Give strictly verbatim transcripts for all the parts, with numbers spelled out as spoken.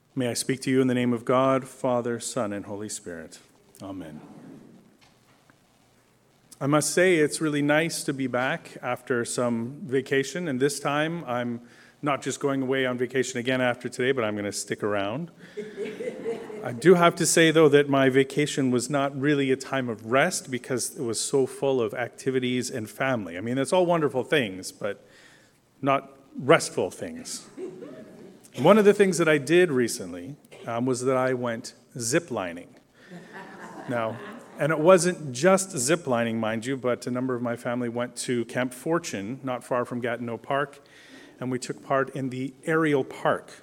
May I speak to you in the name of God, Father, Son, and Holy Spirit. Amen. I must say it's really nice to be back after some vacation, and this time I'm not just going away on vacation again after today, but I'm going to stick around. I do have to say, though, that my vacation was not really a time of rest because it was so full of activities and family. I mean, that's all wonderful things, but not restful things. One of the things that I did recently um, was that I went zip-lining. Now, and it wasn't just zip-lining, mind you, but a number of my family went to Camp Fortune, not far from Gatineau Park, and we took part in the aerial park.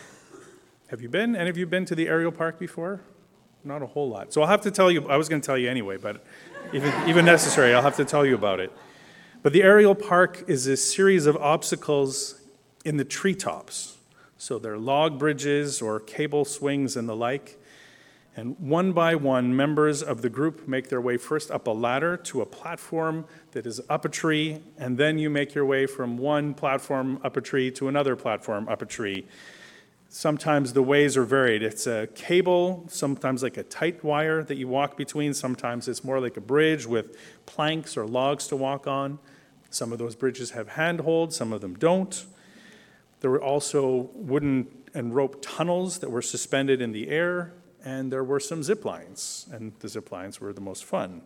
Have you been? Any of you been to the aerial park before? Not a whole lot. So I'll have to tell you, I was going to tell you anyway, but even, even necessary, I'll have to tell you about it. But the aerial park is a series of obstacles in the treetops. So they're log bridges or cable swings and the like. And one by one, members of the group make their way first up a ladder to a platform that is up a tree, and then you make your way from one platform up a tree to another platform up a tree. Sometimes the ways are varied. It's a cable, sometimes like a tight wire that you walk between. Sometimes it's more like a bridge with planks or logs to walk on. Some of those bridges have handholds, some of them don't. There were also wooden and rope tunnels that were suspended in the air. And there were some zip lines, and the zip lines were the most fun.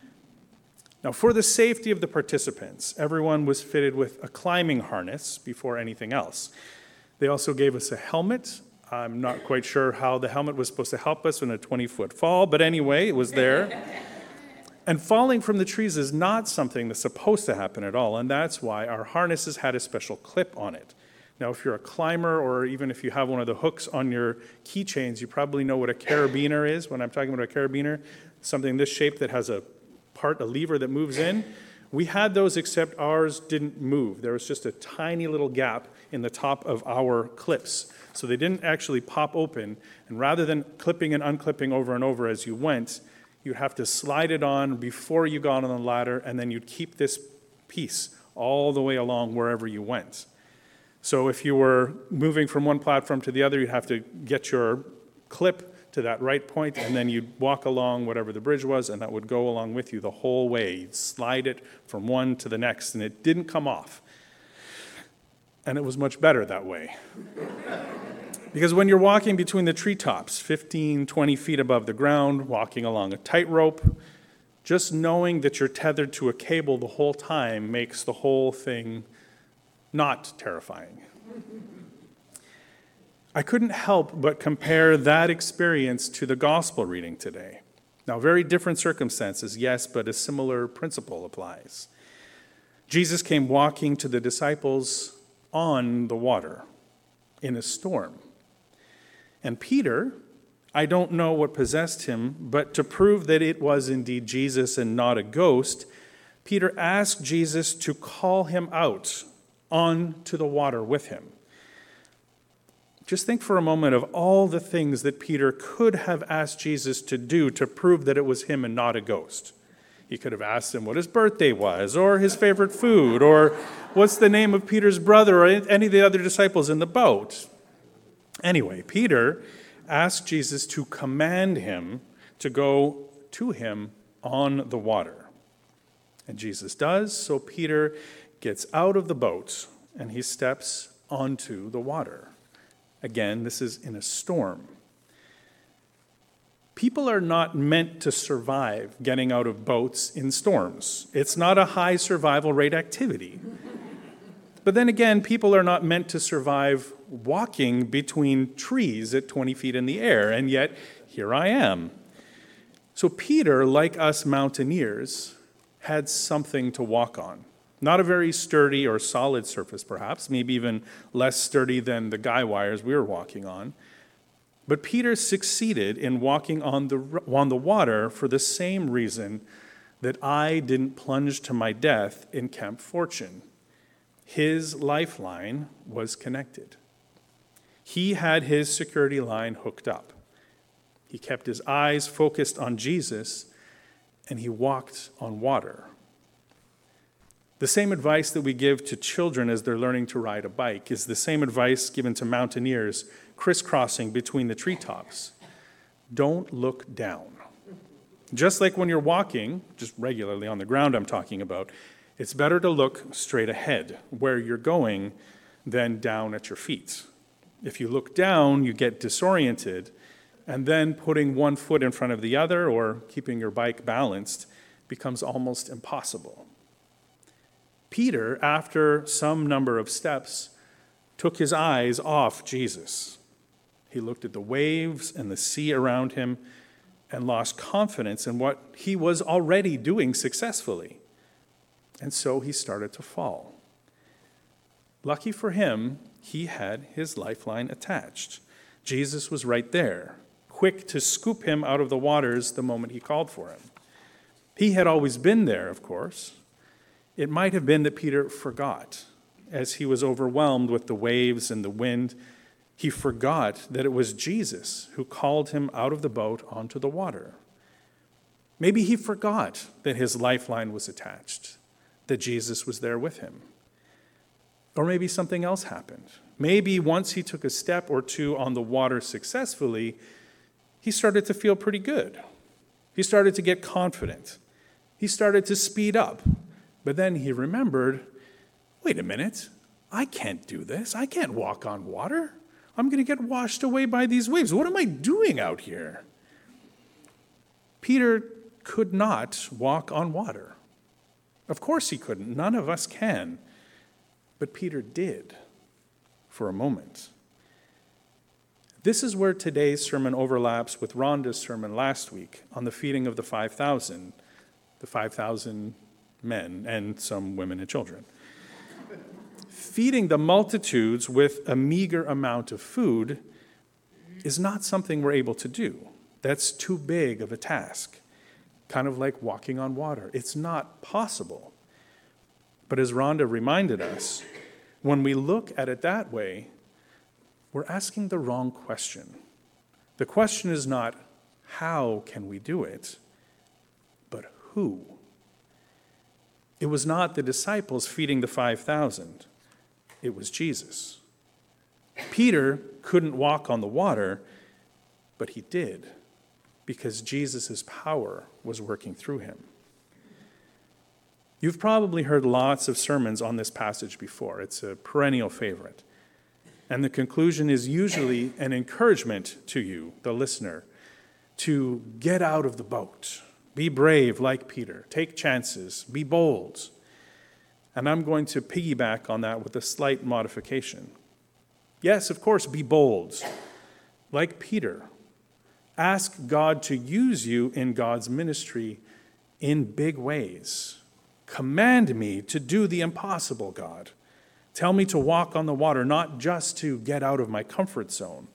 Now, for the safety of the participants, everyone was fitted with a climbing harness before anything else. They also gave us a helmet. I'm not quite sure how the helmet was supposed to help us in a twenty-foot fall, but anyway, it was there. And falling from the trees is not something that's supposed to happen at all, and that's why our harnesses had a special clip on it. Now, if you're a climber, or even if you have one of the hooks on your keychains, you probably know what a carabiner is. When I'm talking about a carabiner, something this shape that has a part, a lever that moves in. We had those, except ours didn't move. There was just a tiny little gap in the top of our clips. So they didn't actually pop open. And rather than clipping and unclipping over and over as you went, you'd have to slide it on before you got on the ladder, and then you'd keep this piece all the way along wherever you went. So if you were moving from one platform to the other, you'd have to get your clip to that right point, and then you'd walk along whatever the bridge was, and that would go along with you the whole way. You'd slide it from one to the next, and it didn't come off. And it was much better that way. Because when you're walking between the treetops, fifteen, twenty feet above the ground, walking along a tightrope, just knowing that you're tethered to a cable the whole time makes the whole thing not terrifying. I couldn't help but compare that experience to the gospel reading today. Now, very different circumstances, yes, but a similar principle applies. Jesus came walking to the disciples on the water in a storm. And Peter, I don't know what possessed him, but to prove that it was indeed Jesus and not a ghost, Peter asked Jesus to call him out on to the water with him. Just think for a moment of all the things that Peter could have asked Jesus to do to prove that it was him and not a ghost. He could have asked him what his birthday was, or his favorite food, or what's the name of Peter's brother, or any of the other disciples in the boat. Anyway, Peter asked Jesus to command him to go to him on the water. And Jesus does, so Peter gets out of the boat, and he steps onto the water. Again, this is in a storm. People are not meant to survive getting out of boats in storms. It's not a high survival rate activity. But then again, people are not meant to survive walking between trees at twenty feet in the air, and yet here I am. So Peter, like us mountaineers, had something to walk on. Not a very sturdy or solid surface, perhaps, maybe even less sturdy than the guy wires we were walking on. But Peter succeeded in walking on the, on the water for the same reason that I didn't plunge to my death in Camp Fortune. His lifeline was connected. He had his security line hooked up. He kept his eyes focused on Jesus, and he walked on water. The same advice that we give to children as they're learning to ride a bike is the same advice given to mountaineers crisscrossing between the treetops. Don't look down. Just like when you're walking, just regularly on the ground I'm talking about, it's better to look straight ahead where you're going than down at your feet. If you look down, you get disoriented, and then putting one foot in front of the other or keeping your bike balanced becomes almost impossible. Peter, after some number of steps, took his eyes off Jesus. He looked at the waves and the sea around him and lost confidence in what he was already doing successfully. And so he started to fall. Lucky for him, he had his lifeline attached. Jesus was right there, quick to scoop him out of the waters the moment he called for him. He had always been there, of course. It might have been that Peter forgot as he was overwhelmed with the waves and the wind. He forgot that it was Jesus who called him out of the boat onto the water. Maybe he forgot that his lifeline was attached, that Jesus was there with him. Or maybe something else happened. Maybe once he took a step or two on the water successfully, he started to feel pretty good. He started to get confident. He started to speed up. But then he remembered, wait a minute, I can't do this. I can't walk on water. I'm going to get washed away by these waves. What am I doing out here? Peter could not walk on water. Of course he couldn't. None of us can. But Peter did for a moment. This is where today's sermon overlaps with Rhonda's sermon last week on the feeding of the five thousand, the five thousand men and some women and children. Feeding the multitudes with a meager amount of food is not something we're able to do. That's too big of a task, kind of like walking on water. It's not possible. But as Rhonda reminded us, when we look at it that way, we're asking the wrong question. The question is not, how can we do it, but who? It was not the disciples feeding the five thousand. It was Jesus. Peter couldn't walk on the water, but he did, because Jesus' power was working through him. You've probably heard lots of sermons on this passage before. It's a perennial favorite. And the conclusion is usually an encouragement to you, the listener, to get out of the boat. Be brave like Peter. Take chances. Be bold. And I'm going to piggyback on that with a slight modification. Yes, of course, be bold. Like Peter. Ask God to use you in God's ministry in big ways. Command me to do the impossible, God. Tell me to walk on the water, not just to get out of my comfort zone,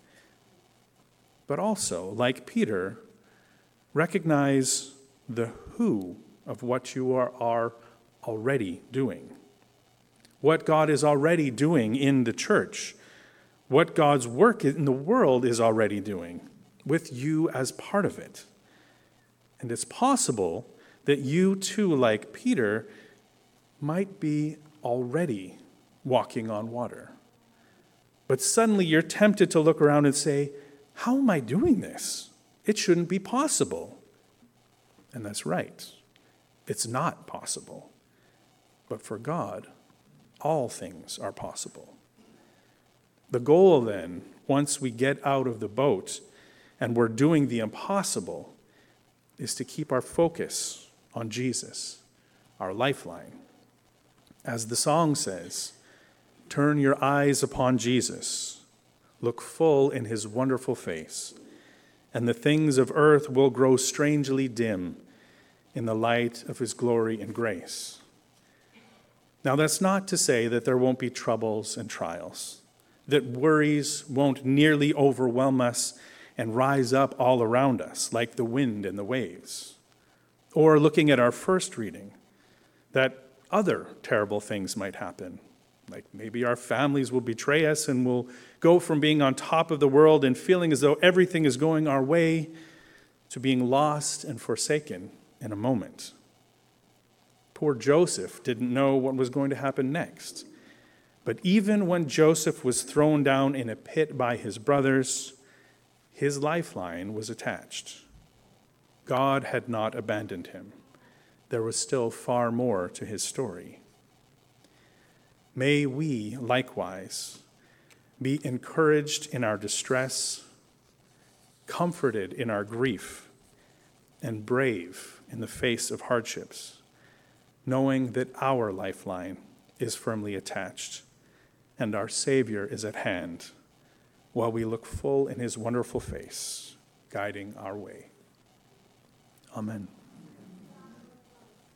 but also, like Peter, recognize the who of what you are, are already doing. What God is already doing in the church. What God's work in the world is already doing, with you as part of it. And it's possible that you too, like Peter, might be already walking on water. But suddenly you're tempted to look around and say, how am I doing this? It shouldn't be possible. And that's right. It's not possible. But for God, all things are possible. The goal then, once we get out of the boat and we're doing the impossible, is to keep our focus on Jesus, our lifeline. As the song says, turn your eyes upon Jesus, look full in his wonderful face, and the things of earth will grow strangely dim in the light of his glory and grace. Now, that's not to say that there won't be troubles and trials, that worries won't nearly overwhelm us and rise up all around us like the wind and the waves. Or looking at our first reading, that other terrible things might happen, like maybe our families will betray us and we'll go from being on top of the world and feeling as though everything is going our way to being lost and forsaken in a moment. Poor Joseph didn't know what was going to happen next. But even when Joseph was thrown down in a pit by his brothers, his lifeline was attached. God had not abandoned him. There was still far more to his story. May we likewise be encouraged in our distress, comforted in our grief, and brave in the face of hardships, knowing that our lifeline is firmly attached and our Savior is at hand, while we look full in his wonderful face, guiding our way. Amen.